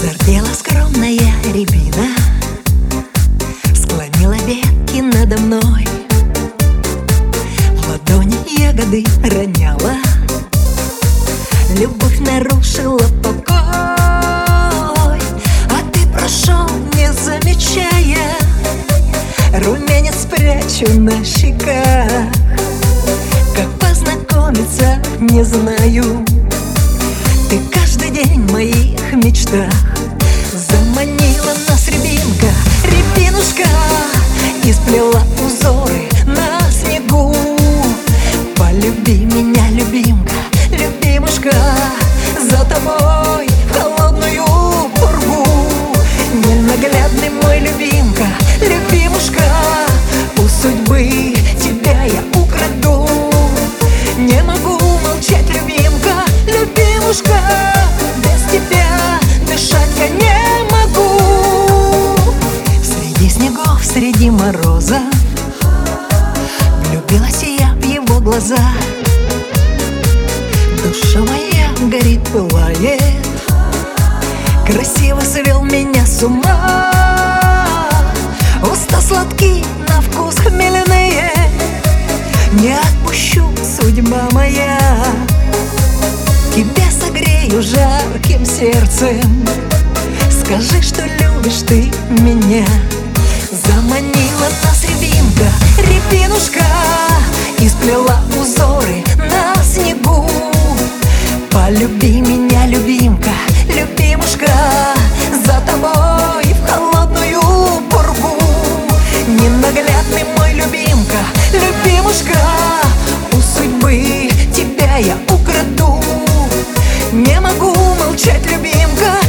Зардела скромная рябина, склонила ветки надо мной. В ладони ягоды роняла, любовь нарушила покой. А ты прошел, не замечая, румянец прячу на щеках. Как познакомиться, не знаю. Ты каждый день в моих мечтах. Заманила нас рябинка, рябинушка, и сплела узоры на снегу. Полюби меня, любимка, любимушка, за тобой в холодную пургу. Ненаглядный мой любимка, любимушка, у судьбы тебя я украду. Не могу молчать, любимка, любимушка, без тебя дышать я не могу. Среди снегов, среди мороза влюбилась я в его глаза. Душа моя горит, пылает, красиво свел меня с ума. Уста сладкие, на вкус хмельные, не отпущу, судьба моя. Тебя согрею жарким сердцем, скажи, что любишь ты меня. Заманила нас рябинка, рябинушка, и сплела узоры на снегу. Полюби меня, любимка, любимушка, за тобой в холодную пургу. Ненаглядный мой любимка, любимушка, у судьбы тебя я украду. Не могу молчать, любимка,